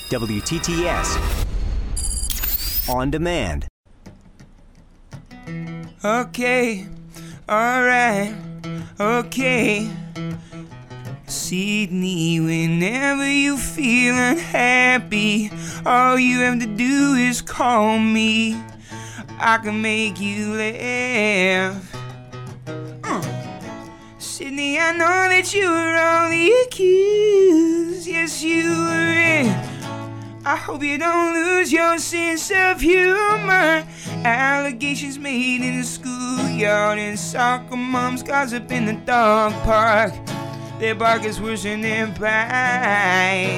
WTTS On Demand. Okay, alright, okay. Sydney, whenever you feel unhappy, all you have to do is call me. I can make you laugh. Sydney, I know that you were wrongly accused. Yes, you were. I hope you don't lose your sense of humor. Allegations made in the schoolyard, and soccer moms gossip in the dog park. Their bark is worse than their bite.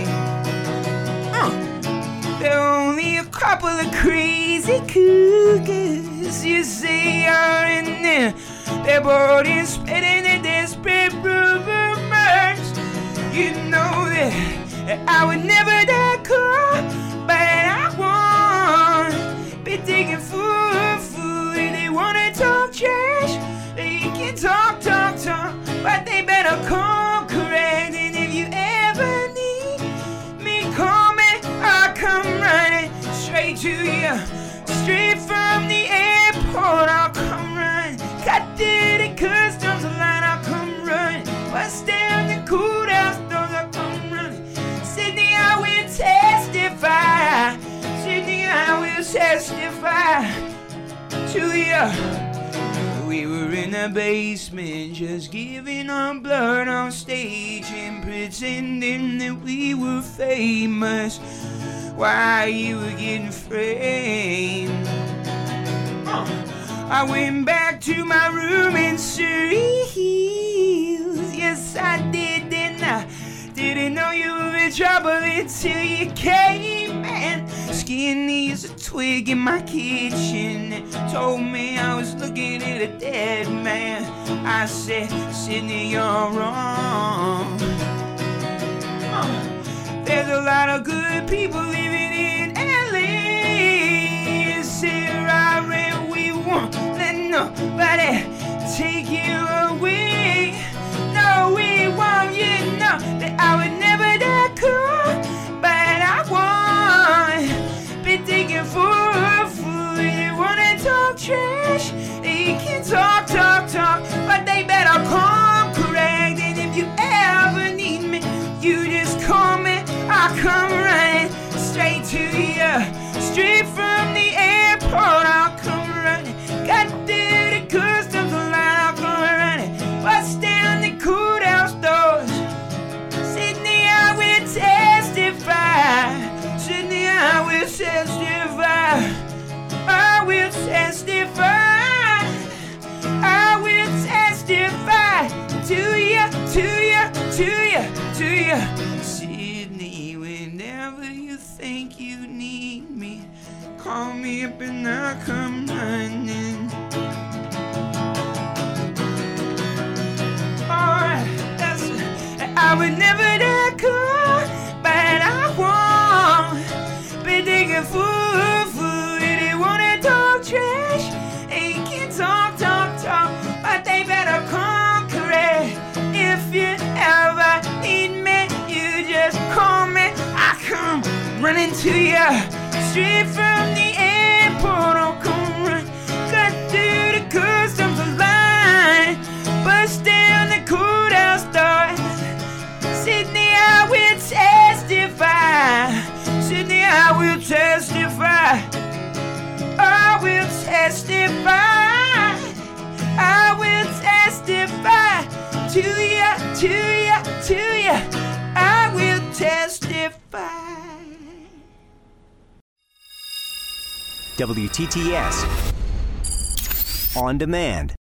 There are only a couple of crazy cougars. Yes, they are in there. They're bored and spitting their desperate rumors. You know that I would never die cold, but I won't be taken for food. They wanna talk trash, they can talk, but they better come correct. And if you ever need me, call me, I'll come running straight to you, straight from the airport. I'll come running, cut through the customs line. I'll come running, bust down the courthouse doors. I'll come running. Sydney, I will testify. Sydney, I will testify to you. We were in the basement, just giving our blood on stage and pretending that we were famous while you were getting framed. I went back to my room in Surrey Hills. Yes, I did, and I didn't know you were in trouble until you came and skinny as a twig in my kitchen. Told me I was looking at a dead man. I said, Sydney, you're wrong. There's a lot of good people living in LA. Sarah, and we won't let nobody take you away. No, we won't. You know that I would never die cool, but I won't be taken for food. They wanna talk trash, they can talk, but they better come correct. And if you ever need me, you just call me. I'll come running straight to you, straight from the airport. I'll come running, got through the customs line. I'll come running, bust down the courthouse doors. Sydney, I will testify. Sydney, I will testify. I will testify. I will testify to you. Sydney, whenever you think you need me, call me up and I'll come running. I would never die cool, but I won't be digging for food. They wanna talk trash, they can talk, but they better come correct. If you ever need me, you just call me. I come running to you, straight from the airport. I'll come run, cut through the customs line, bust down the courthouse doors. Sydney, I will testify. Sydney, I will testify. I will testify. I will testify to you. I will testify. WTTS On Demand.